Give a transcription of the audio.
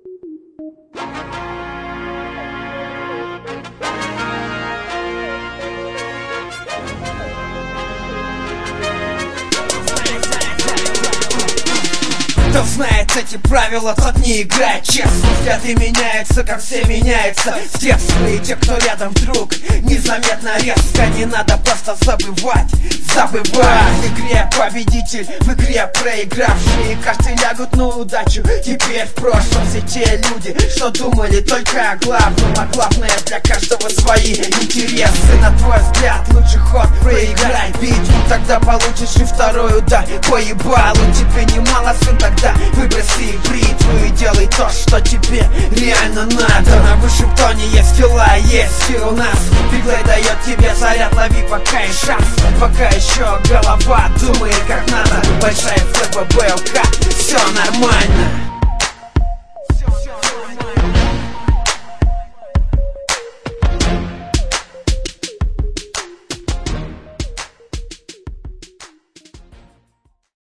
Кто знает эти правила, тот не играет честно. Взгляды меняются, как все меняются с детства. И те, кто рядом, вдруг незаметно резко. Не надо просто забывать. В игре победитель, в игре проигравшие. Каждый лягут на удачу, теперь в прошлом. Все те люди, что думали только о главном. А главное, для каждого свои интересы. На твой взгляд, лучший ход проиграй битву. Тогда получишь и второй удар по ебалу. Тебе немало, сын, тогда выброси бритву и делай то, что тебе реально надо. На высшем тоне есть скилла, есть скилл у нас. Биглей дает тебе заряд, лови пока и шанс. Пока еще голова думает как надо. Большая ФББ, все нормально.